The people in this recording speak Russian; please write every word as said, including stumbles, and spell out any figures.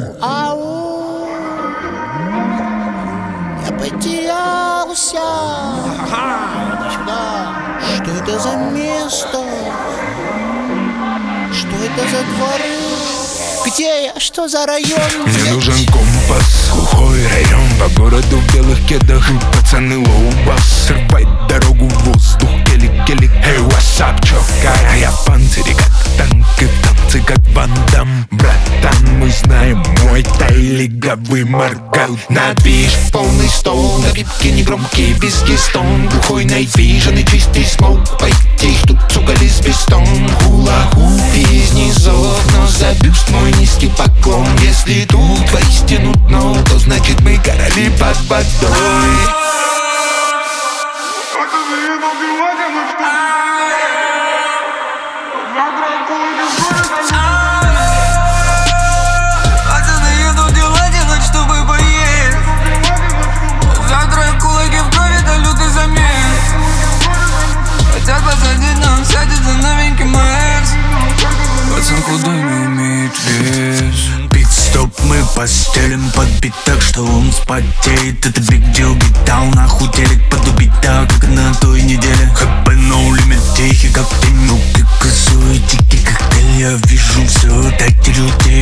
Ау, я потерялся. Ага, сюда. Что это за место? Что это за дворы? Где я? Что за район? Мне нужен компас, глухой район. По городу в белых кедах и пацаны лоу-бас. Срывай дорогу в воздух, келик-келик. Эй, what's up, чё? А я в панцире, как танки в танцы, как Ван Дам. Братан, мы знаем, мой тай лиговый моргал. На движ, полный стол, напитки негромкие, виски, стон. Глухой night vision и чистый смоук. Пойти тут, сука, лесбистон. Хула-хуп из низов, но за бюст мой низкий поклон. Если тут воистину дно, то значит мы короли под водой. Худой не имеет вес. Пит-стоп мы постелим под бит так, что он спотеет. Это big deal, битал нахуй телек подубить так, как на той неделе. ХП no limit, тихий как тень, руки косой, дикий коктейль. Я вижу все, дайте людей.